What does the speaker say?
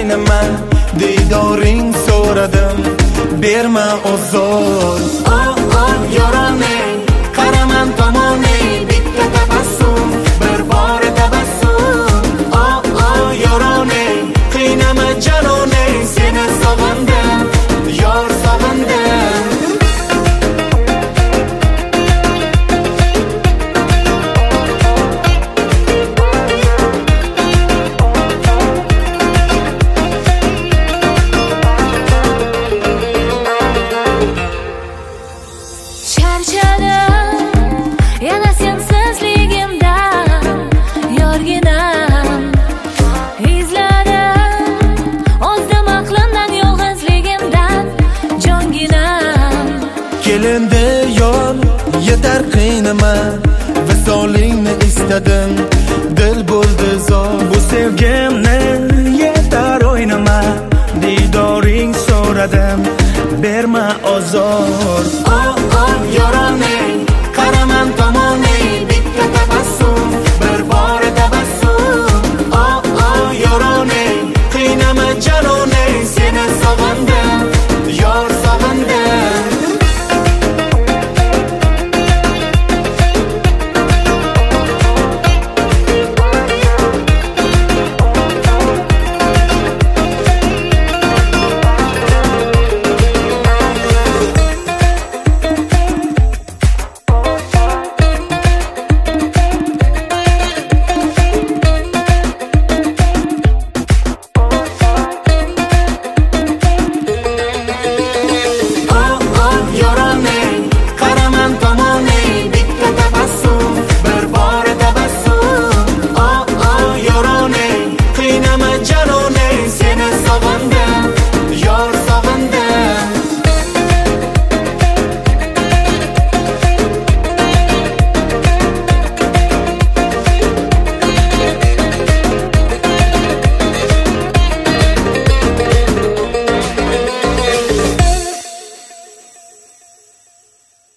qiynaman, diydoring so'radim, berma ozor. Yo'rolmang, qaraman tomoning, bitta tabassum, bir bor tabassum. Yo'rolmang, qiynama janoning, seni sog'indim, yor sog'indim. Yana sensizligimdan yorginam, izlarim o'zdim aqlimdan, yolg'izligimdan jonginam. Kelindi yor, yetar qiynama, visolingni istadim, dil bo'ldi zor. Bu sevgimni yetar o'ynama, diydoring so'radim, berma ozor.